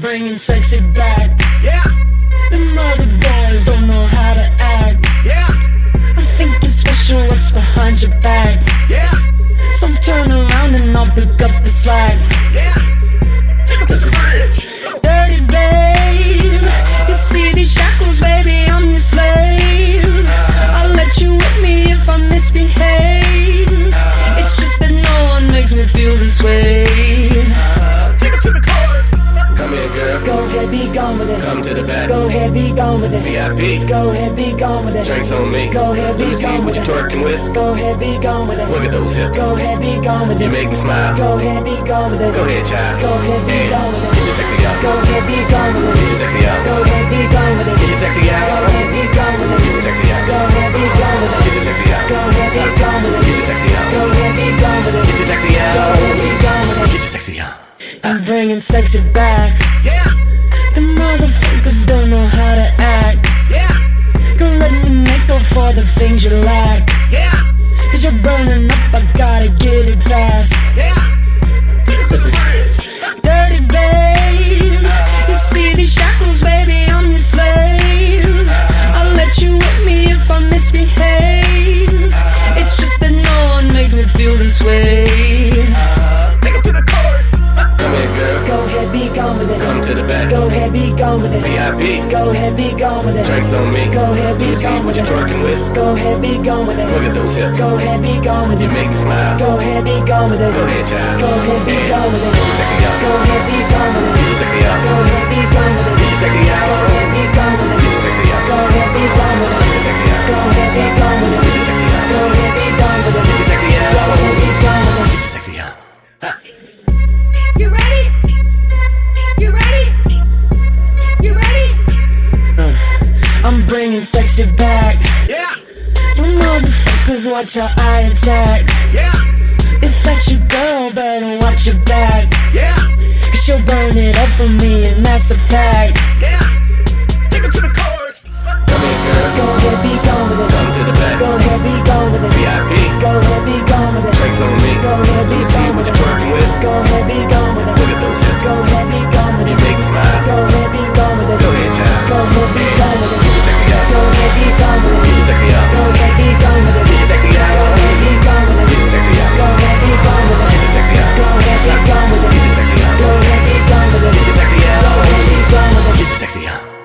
bringing sexy back. Yeah, Them other boys don't know how to act. yeah, I think it's special what's behind your back. yeah, So turn around and I'll pick up the slack. yeah. Take it to the bridge. Dirty babe, you see these shackles, baby, I'm your slave. I'll let you whip me if I misbehave. It's just that no one makes me feel this way. Take it to the chorus. Come here, girl. Go ahead, be gone with it. Come to the back. Go ahead, be gone with it. VIP. Go ahead, be gone with it. Drinks on me. Go ahead, Let be me see gone what with you it. twerking with. Go ahead, be gone with it. Look at those hips. Go ahead, be gone with it. You make me smile. Go ahead, be gone with it. Go ahead, child. Go ahead, be Hey, gone with it. get your sexy out. Go ahead, be gone with it. Get your sexy out. Go ahead, be gone with it. Get your sexy out. Go ahead, be gone with it. Get your sexy out. Go ahead, be gone with it. Get your sexy out. Go ahead, be gone with it. Get your sexy out. Go ahead, be gone with it. Get your sexy out. Go ahead, be gone with it. Get your sexy out. I'm bringing sexy back. Yeah, The motherfuckers don't know how to act. yeah, Go let me make up for the things you lack. yeah, Cause you're burning up, I gotta get it fast. yeah. Take it to the bridge. Dirty babe, you see these shackles, baby, I'm your slave. I'll let you whip me if I misbehave. It's just that no one makes me feel this way. Take it to the chorus. Come here, girl. Go ahead, be gone with it. Come to the back. Go ahead, be gone with it. VIP. Go ahead, be gone with it. Drinks on me. Go ahead, be Let me see gone what with you it. twerking with. Go ahead, be gone with Look it. at those hips. Go ahead, be gone with You it. make me smile. Go ahead, be gone with it. Go ahead, child. Go ahead, be gone with it. Get your sexy out. Go ahead, be gone with it. Get your sexy out. Go ahead, be gone with it. Get your sexy out. Go ahead, be gone with it. Get your sexy out. Go ahead, be gone with it. Get your sexy out. Go ahead, be gone with it. Get your sexy out. Go ahead, be gone with it. Get your sexy out. Go ahead, be gone with it. Get your sexy out. You ready? You ready? You ready? I'm bringing sexy back. Yeah, You motherfuckers watch how I attack. yeah, If that's your girl, better watch your back. yeah, Cause she'll burn it up for me and that's a fact. yeah. Take it to the chorus. Come here, girl. Go ahead, be gone with it. Come to the back. Go ahead, be gone with it. VIP. Go ahead, be gone with it. Drinks on me. Go ahead, be Let me see gone what with you it. twerking with. Go ahead, be gone with it. Look at those hips. Go ahead, be gone with You it. make me smile. Go ahead, be gone with it. Go ahead, child. Go ahead, be gone with it. Get your sexy out. Go ahead, be gone with it. Get your sexy out. Go ahead, be gone with it. Get your sexy out. Go ahead, be gone with it. Get your sexy out. Go ahead, be gone with it. Get your sexy out. Go ahead, be gone with it. Get your sexy out. Go ahead, be gone with it. Get your sexy out. Go ahead, be gone with it. Get your sexy out.